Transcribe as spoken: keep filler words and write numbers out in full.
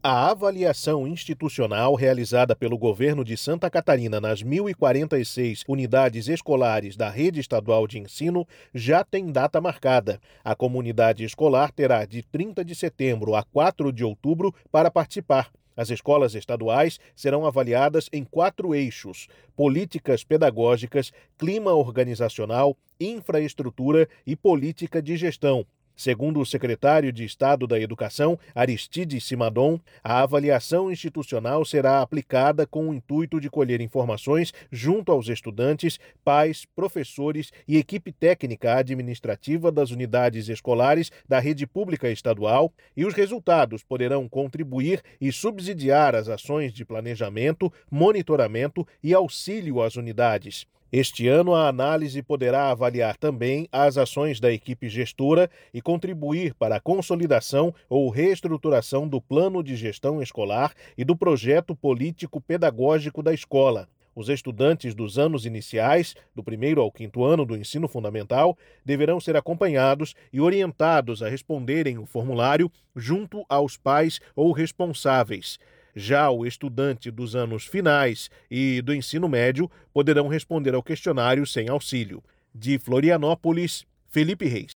A avaliação institucional realizada pelo governo de Santa Catarina nas mil e quarenta e seis unidades escolares da rede estadual de ensino já tem data marcada. A comunidade escolar terá de trinta de setembro a quatro de outubro para participar. As escolas estaduais serão avaliadas em quatro eixos: políticas pedagógicas, clima organizacional, infraestrutura e política de gestão. Segundo o secretário de Estado da Educação, Aristides Simadon, a avaliação institucional será aplicada com o intuito de colher informações junto aos estudantes, pais, professores e equipe técnica administrativa das unidades escolares da rede pública estadual, e os resultados poderão contribuir e subsidiar as ações de planejamento, monitoramento e auxílio às unidades. Este ano, a análise poderá avaliar também as ações da equipe gestora e contribuir para a consolidação ou reestruturação do plano de gestão escolar e do projeto político-pedagógico da escola. Os estudantes dos anos iniciais, do primeiro ao quinto ano do ensino fundamental, deverão ser acompanhados e orientados a responderem o formulário junto aos pais ou responsáveis. Já o estudante dos anos finais e do ensino médio poderão responder ao questionário sem auxílio. De Florianópolis, Felipe Reis.